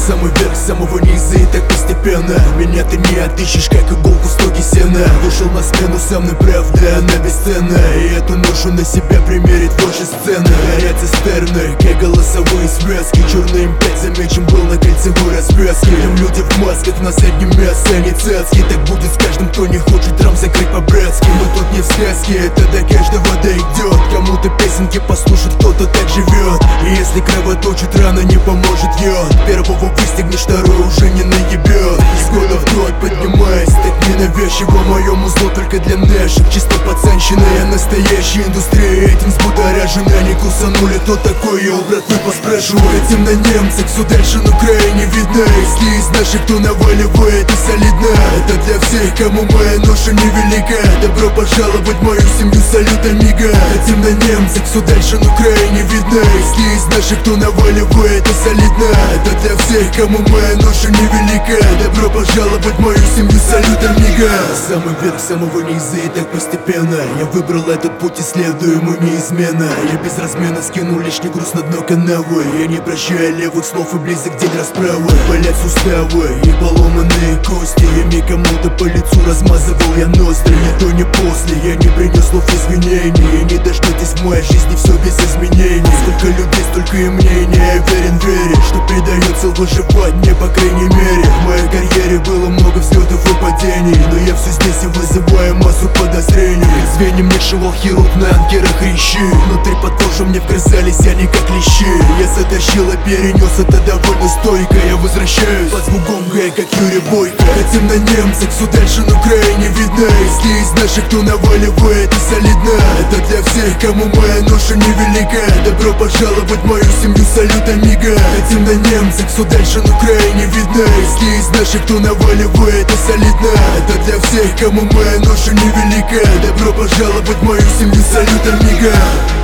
самый верх самого низа, и так постепенно меня ты не отыщешь, как иголку в стоге сена. Вышел на смену самой правды, она бесценна, и эту ношу на себя примерить ваши сцены. Горят цистерны, как голосовые связки. Черный М5 замечен был на кольцевой развязке. Там люди в масках, на среднем мясо, а не цацки. Так будет с каждым, кто не хочет рам закрыть по-братски. Мы тут не в сказке, это до каждого дойдет. Кому-то песенки послушать, кто-то так живет. И если кровоточит, рана не поможет йод. Первого выстегнешь, второй уже не наебет. Из года в год поднимаясь, так ненавязчиво моему зло только для наших. Чисто пацанщина, я настоящая индустрия. Этим взбудоражены, они кусанули, кто такой я у братвы поспрашиваю. Хотим на немцах, все дальше на крайне видно. Если из наших, кто наваливает и солидно. Это для всех, кому моя ноша невелика. Добро пожаловать в мою семью, салют, амиго. Хотим на немцах, все дальше на крайне видно. Если из наших, кто наваливает и солидно. Это для всех, кому моя ноша невелика. Добро пожаловать в мою семью, салют, амиго. Самый верх самого низа, и так постепенно я выбрал этот путь, исследую ему неизменно. Я без размена скинул лишний груз на дно канавы. Я не прощаю левых слов, и близок день расправы. Болят суставы и поломанные кости. Ими кому-то по лицу размазывал я ноздри. Не то не после, я не принес слов извинений. Не дождетесь в моей жизни, все без изменений. Сколько людей, столько и мнений. Я верен в вере, что придается выживать мне, по крайней мере. В моей карьере было много взлетов и падений, но я все здесь и вызываю массу подозрений. Как звенья мне шивал хирург на анкерах хрящи. Внутри под кожу мне вгрызались они как лещи. Я затащил и перенес это довольно стойко. Я возвращаюсь под звук гонга, как Юрий Бойко. Хотим на немцах, все дальше на крайне видно. Если из наших, кто наваливает и солидно. Это для всех, кому моя ноша невелика. Добро пожаловать в мою семью, салют, амиго. Хотим на немцах, все дальше на крайне видно. Если из наших, кто наваливает и солидно. Это для всех, кому моя ноша невелика. Добро пожаловать в мою семью, салют, амиго.